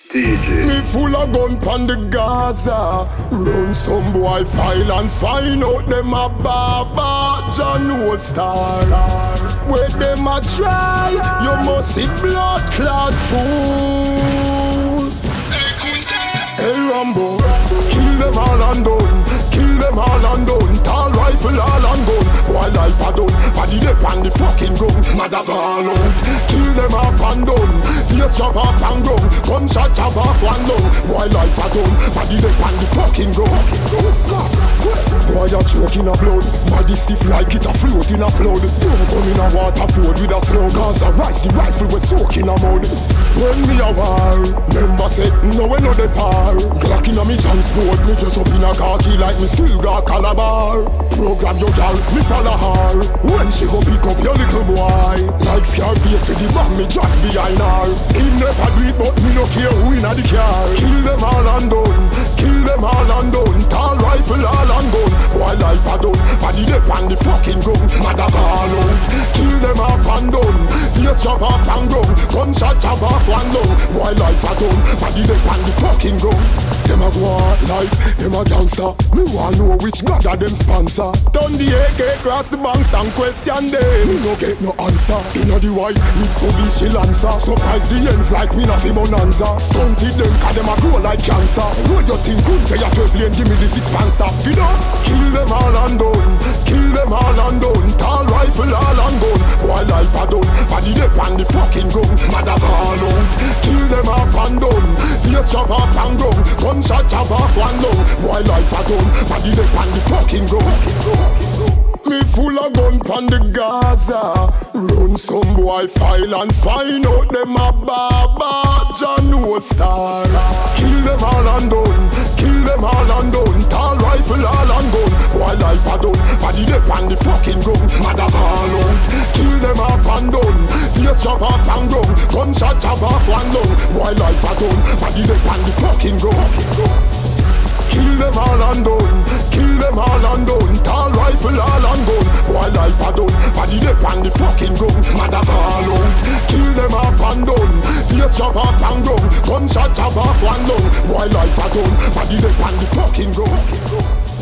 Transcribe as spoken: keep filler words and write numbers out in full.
D J. Me full of gun pon the Gaza. Run some boy file and find out them a baba John no star. Where them a try, you must see blood clot fool. Hey Rambo, kill them all and done. Kill them all and done. Tall rifle all and gun. Boy life a done. Body they pan the fucking gun. Mother ball out. Kill them off and done. Face chop off and gun. Gunshot chop off one lung. Boy life a done. Body they pan the fucking gun. Boy a choke in a blood. Body stiff like it a float in a flood. Don't come in a water flood with a slow. Cause I rise the rifle we soak in a mud. When me a war, member say no we no dey far. Glock in a me transport. Me just up in a khaki like me still got calabar. Program your gal, me follow her. When she go pick up your little boy, like Scarface with the bomb me drop behind her. He never do it but me no care who in a the car. Kill them all and done. Kill them all and done. Tall rifle all and gun. Boy life a done. Body they pan the fucking gun. Mother ball out. Kill them off and done. Face chop off and gun. Gunshot chop off one lung. Boy life a done. Body they pan the fucking gun. Them a go out like them a gangster. Me want know which god a them sponsor. Turn the A K cross the banks and question them. Me no get no answer. Inna the white mix of the Shilanza. Surprise the ends like we na fi bonanza. Stunted them cause them a grow like cancer. What you think good pay a twelve lane give me the six panzer. Feed us. Kill them all and done. Kill them all and done. Tall rifle all and gun. Boy life a done. Body they pan the fucking gun. Mother ball out. Kill them off and done. Face chop off and gun. Gunshot chop off one lung. Boy life a done. Body they pan the fucking gun. Me full of gun pon the Gaza. Run some boy file and find out them a baba John no star. Kill them all and done. Kill them all and done. Tall rifle all and gun. Boy life a done. Body they pan the fucking gun. Mother ball out. Kill them off and done. Face chop off and gun. Gunshot chop off one lung. Boy life a done. Body they pan the fucking gun. Kill them all and done. Kill them all and done. Tall rifle all and gun. Boy life a done. Body they pan the fucking gun. Mother ball out. Kill them off and done. Face chop off and gun. Gunshot chop off one lung. Boy life a done. Body they pan the fucking gun.